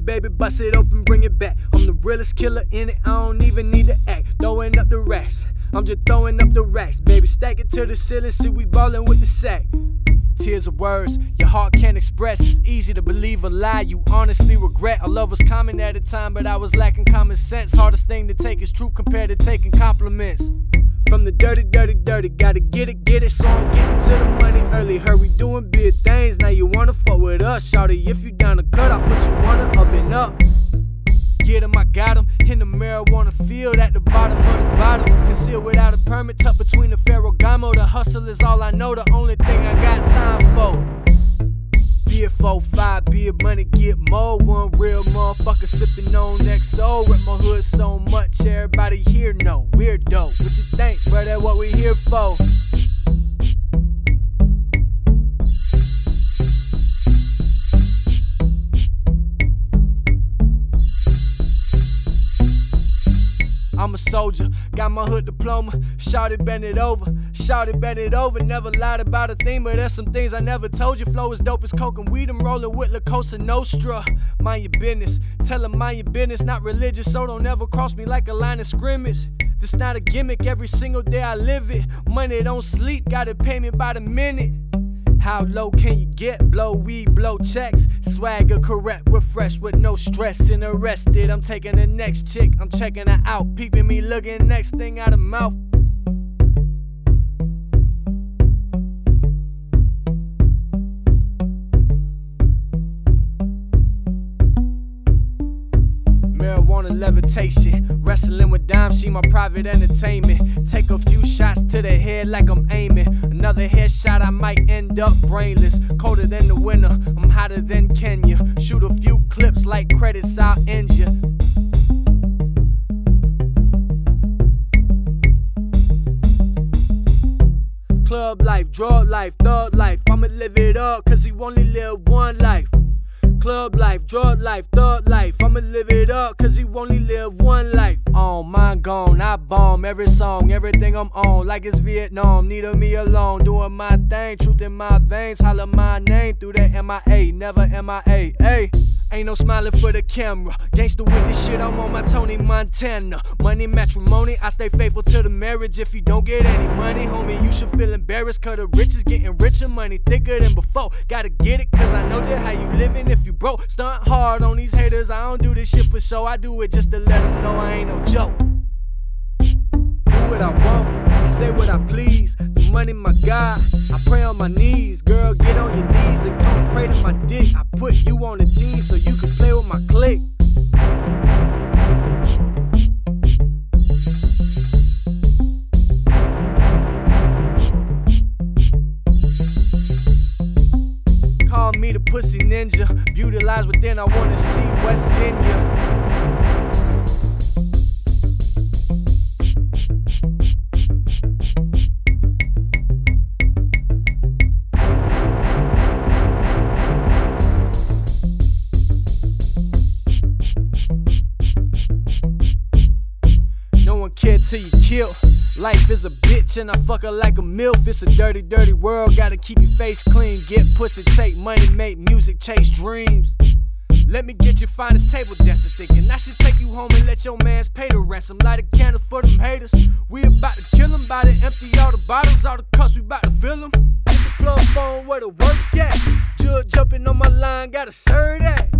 baby, bust it open, bring it back. I'm the realest killer in it, I don't even need to act. Throwing up the racks, I'm just throwing up the racks. Baby, stack it to the ceiling, see we ballin' with the sack. Tears of words your heart can't express. It's easy to believe a lie you honestly regret. Our love was common at the time, but I was lacking common sense. Hardest thing to take is truth compared to taking compliments. From the dirty, gotta get it, so I'm getting to the money early. Heard we doing big things, now you wanna fuck with us. Shawty, if you down to cut, I'll put you on it up and up. Get him, I got him, in the marijuana field at the bottom of the bottle. Concealed without a permit, tucked between the Ferragamo. The hustle is all I know, the only thing I got time for. Be it 4-5, be it money, get more. One real motherfucker sipping on XO. Rep my hood so much, everybody here know. Weirdo, what you think, bro? That's what we here for. I'm a soldier, got my hood diploma. Shawty bend it over, shawty bend it over. Never lied about a thing, but there's some things I never told you. Flow is dope as coke and weed, I'm rolling with La Cosa Nostra. Mind your business, tell them mind your business. Not religious, so don't ever cross me like a line of scrimmage. This not a gimmick, every single day I live it. Money don't sleep, gotta pay me by the minute. How low can you get? Blow weed, blow checks. Swagger correct, refresh with no stress. Interested, I'm taking the next chick, I'm checking her out. Peeping me looking, next thing out of mouth. Marijuana levitation, wrestling with dimes, she my private entertainment. Take a few shots to the head like I'm aiming. Another headshot, I might end up brainless. Colder than the winter, I'm hotter than Kenya. Shoot a few clips like credits, I'll end ya. Club life, drug life, thug life, I'ma live it up, cause you only live one life. Club life, drug life, thug life, I'ma live it up, cause you only live one life. On, mine gone, I bomb every song, everything I'm on, like it's Vietnam, neither me alone, doing my thing, truth in my veins, holler my name through that MIA, never MIA, ayy. Ain't no smiling for the camera. Gangsta with this shit, I'm on my Tony Montana. Money matrimony, I stay faithful to the marriage. If you don't get any money, homie, you should feel embarrassed. Cause the rich is getting richer, money thicker than before. Gotta get it, cause I know just how you living if you broke. Stunt hard on these haters, I don't do this shit for show. I do it just to let them know I ain't no joke. Do what I want, say what I please. The money my God, I pray on my knees. Girl, get on your knees and come pray to my dick. I put you on the team so you can play with my clique. Call me the pussy ninja. Beauty lies within, I wanna see what's in ya. Care till you kill. Life is a bitch and I fuck her like a MILF. It's a dirty, dirty world, gotta keep your face clean. Get pussy, take money, make music, chase dreams. Let me get your finest table dancer thinking I should take you home and let your mans pay the ransom. Light a candle for them haters. We about to kill them, by to empty all the bottles, all the cups, we about to fill them. Get the plug phone where the work at. Judge jumping on my line, gotta serve that.